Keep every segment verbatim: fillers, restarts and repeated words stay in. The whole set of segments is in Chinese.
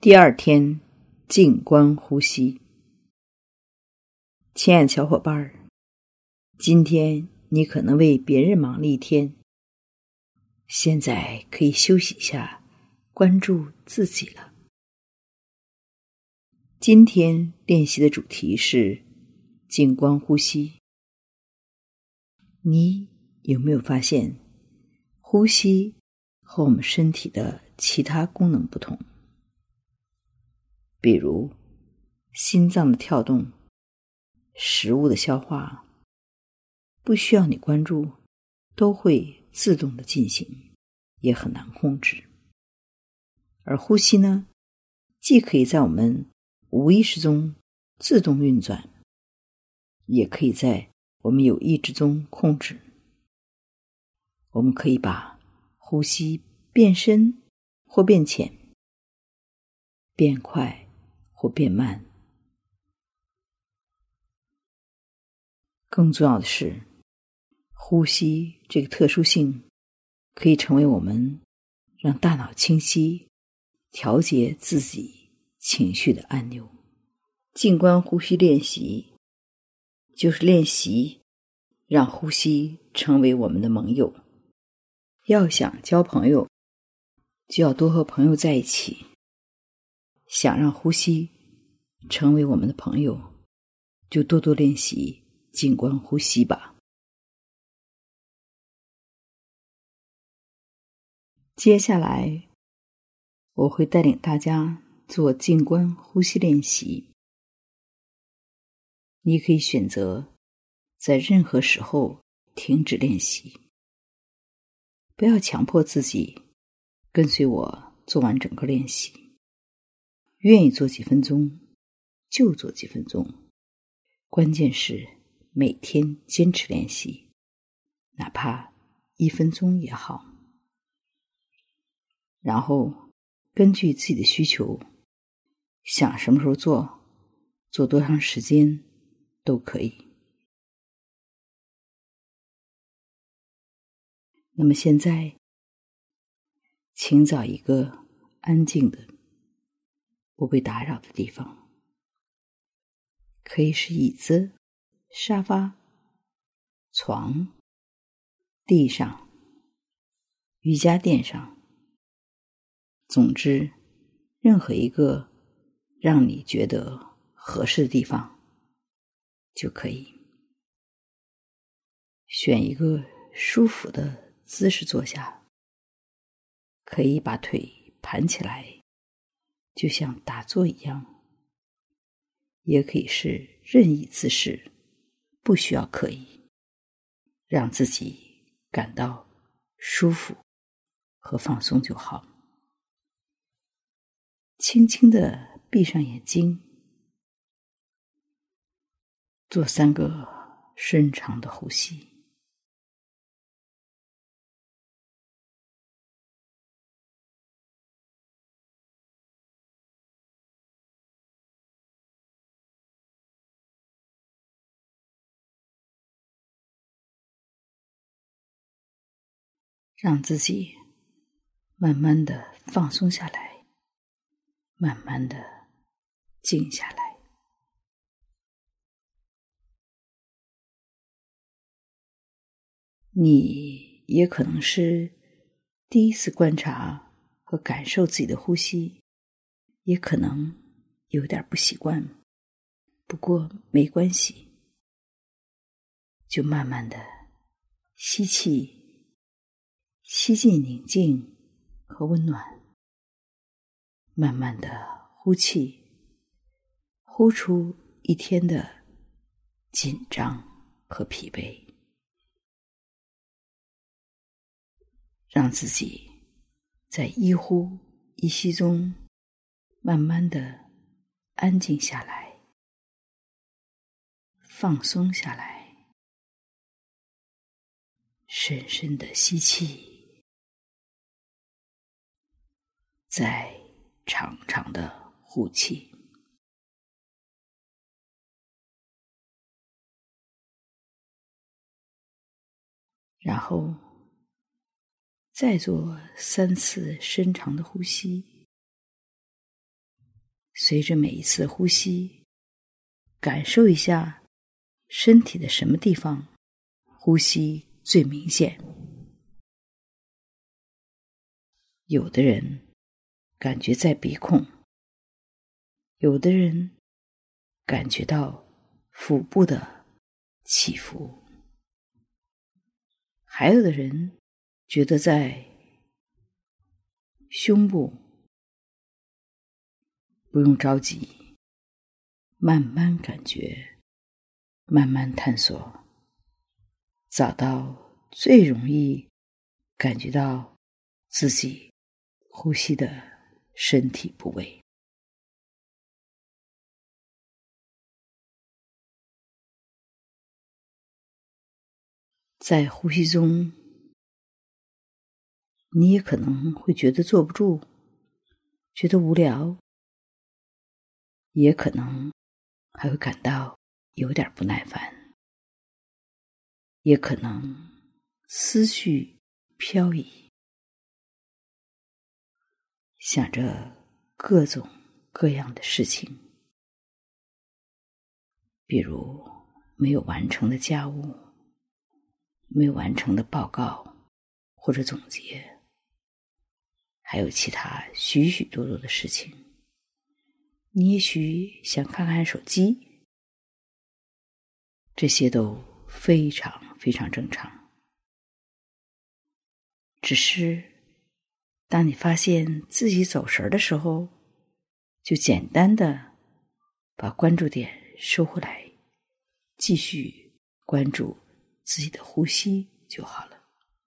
第二天，静观呼吸。亲爱的小伙伴儿，今天你可能为别人忙了一天，现在可以休息一下，关注自己了。今天练习的主题是静观呼吸。你有没有发现，呼吸和我们身体的其他功能不同？比如心脏的跳动、食物的消化，不需要你关注，都会自动的进行，也很难控制。而呼吸呢，既可以在我们无意识中自动运转，也可以在我们有意识中控制。我们可以把呼吸变深或变浅，变快或变慢。更重要的是，呼吸这个特殊性可以成为我们让大脑清晰、调节自己情绪的按钮。静观呼吸练习就是练习让呼吸成为我们的盟友。要想交朋友，就要多和朋友在一起。想让呼吸成为我们的朋友，就多多练习静观呼吸吧。接下来我会带领大家做静观呼吸练习。你可以选择在任何时候停止练习，不要强迫自己跟随我做完整个练习。愿意做几分钟就做几分钟，关键是每天坚持练习，哪怕一分钟也好。然后根据自己的需求，想什么时候做，做多长时间都可以。那么现在，请找一个安静的、不被打扰的地方，可以是椅子、沙发、床、地上、瑜伽垫上，总之任何一个让你觉得合适的地方就可以。选一个舒服的姿势坐下，可以把腿盘起来，就像打坐一样，也可以是任意姿势，不需要刻意，让自己感到舒服和放松就好。轻轻地闭上眼睛，做三个深长的呼吸。让自己慢慢地放松下来，慢慢地静下来。你也可能是第一次观察和感受自己的呼吸，也可能有点不习惯，不过没关系，就慢慢地吸气，吸进宁静和温暖，慢慢地呼气，呼出一天的紧张和疲惫。让自己在一呼一吸中慢慢地安静下来，放松下来，深深地吸气，再长长地呼气。然后再做三次深长的呼吸， 随着每一次呼吸，感受一下身体的什么地方呼吸最明显。有的人感觉在鼻孔，有的人感觉到腹部的起伏，还有的人觉得在胸部。不用着急，慢慢感觉，慢慢探索，找到最容易感觉到自己呼吸的身体部位。在呼吸中，你也可能会觉得坐不住，觉得无聊，也可能还会感到有点不耐烦，也可能思绪飘移，想着各种各样的事情，比如没有完成的家务，没有完成的报告或者总结，还有其他许许多多的事情。你也许想看看手机，这些都非常非常正常。只是当你发现自己走神的时候，就简单的把关注点收回来，继续关注自己的呼吸就好了。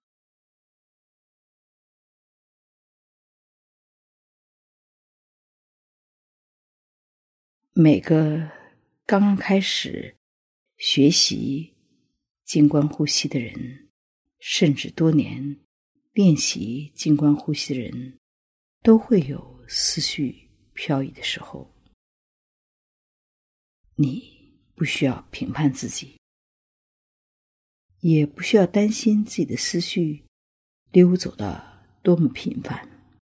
每个刚刚开始学习静观呼吸的人，甚至多年练习静观呼吸的人，都会有思绪飘移的时候。你不需要评判自己，也不需要担心自己的思绪溜走的多么频繁，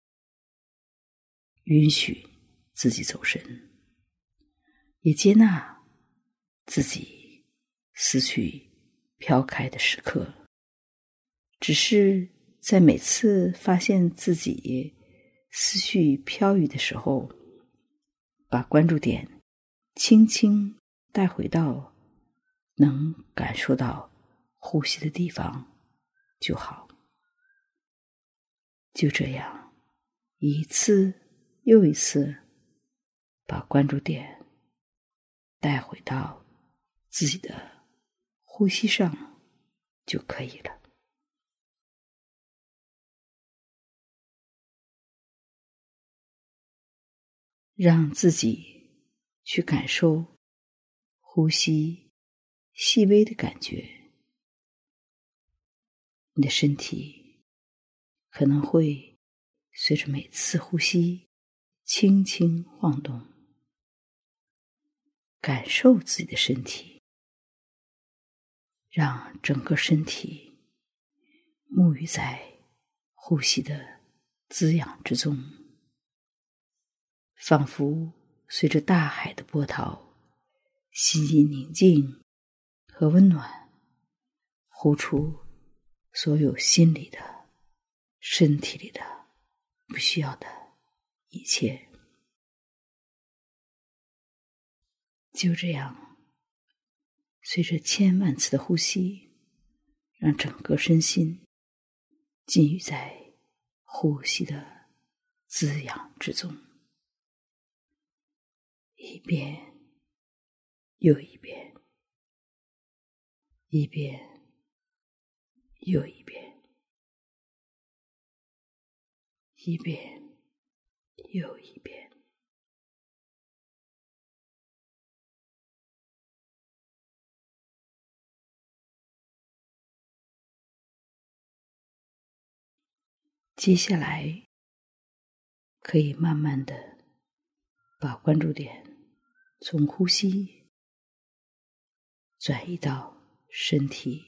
允许自己走神，也接纳自己思绪飘开的时刻。只是在每次发现自己思绪飘移的时候，把关注点轻轻带回到能感受到呼吸的地方就好。就这样一次又一次把关注点带回到自己的呼吸上就可以了。让自己去感受呼吸细微的感觉，你的身体可能会随着每次呼吸轻轻晃动，感受自己的身体，让整个身体沐浴在呼吸的滋养之中，仿佛随着大海的波涛吸引宁静和温暖，呼出所有心里的、身体里的不需要的一切。就这样随着千万次的呼吸，让整个身心浸浴在呼吸的滋养之中，一遍又一遍，一遍又一遍，一遍又一遍。接下来可以慢慢的把关注点从呼吸转移到身体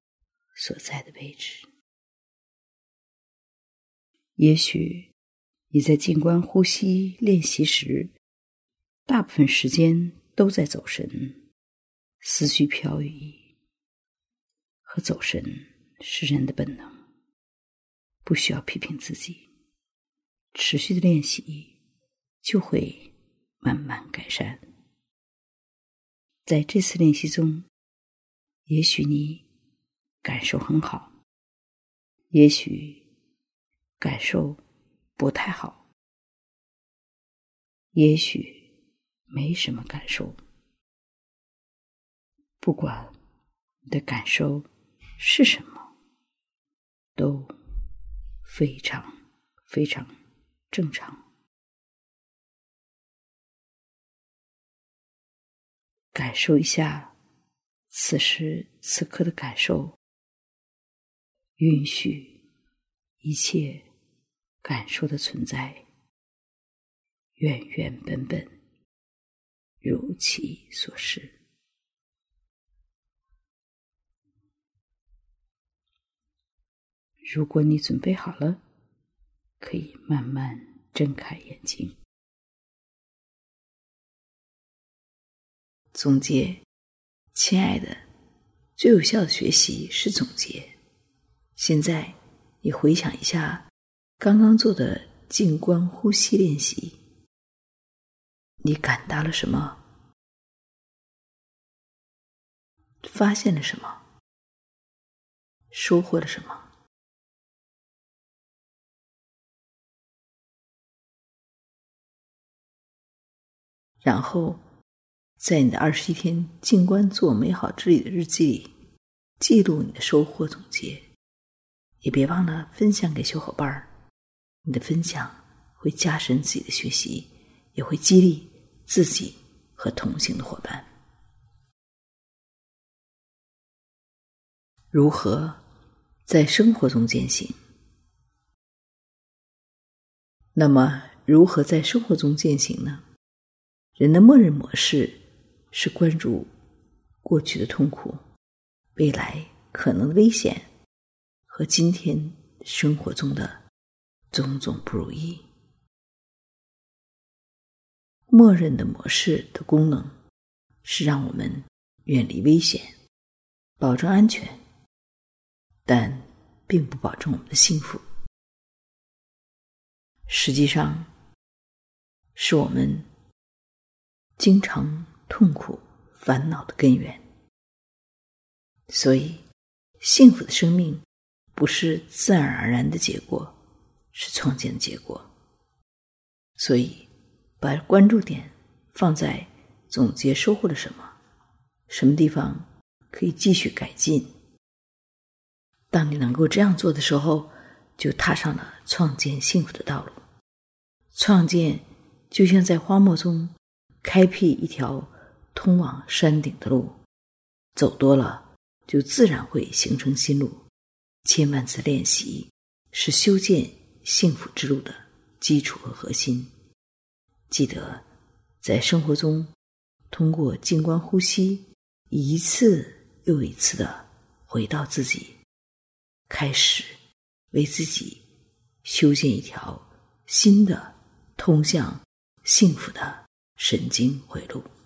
所在的位置。也许你在静观呼吸练习时，大部分时间都在走神，思绪飘逸。和走神是人的本能，不需要批评自己，持续的练习就会慢慢改善。在这次练习中，也许你感受很好，也许感受不太好，也许没什么感受。不管你的感受是什么，都非常非常正常。感受一下此时此刻的感受，允许一切感受的存在，原原本本，如其所是。如果你准备好了，可以慢慢睁开眼睛。总结，亲爱的，最有效的学习是总结。现在你回想一下刚刚做的静观呼吸练习，你感到了什么？发现了什么？收获了什么？然后在你的二十一天静观做美好之旅的日记里记录你的收获总结，也别忘了分享给小伙伴。你的分享会加深自己的学习，也会激励自己和同行的伙伴。如何在生活中践行？那么如何在生活中践行呢？人的默认模式是关注过去的痛苦、未来可能的危险和今天生活中的种种不如意。默认的模式的功能是让我们远离危险，保证安全，但并不保证我们的幸福。实际上，是我们经常痛苦烦恼的根源。所以幸福的生命不是自然而然的结果，是创建的结果。所以把关注点放在总结收获了什么，什么地方可以继续改进。当你能够这样做的时候，就踏上了创建幸福的道路。创建就像在荒漠中开辟一条通往山顶的路，走多了就自然会形成新路。千万次练习是修建幸福之路的基础和核心。记得在生活中通过静观呼吸，一次又一次地回到自己，开始为自己修建一条新的通向幸福的神经回路。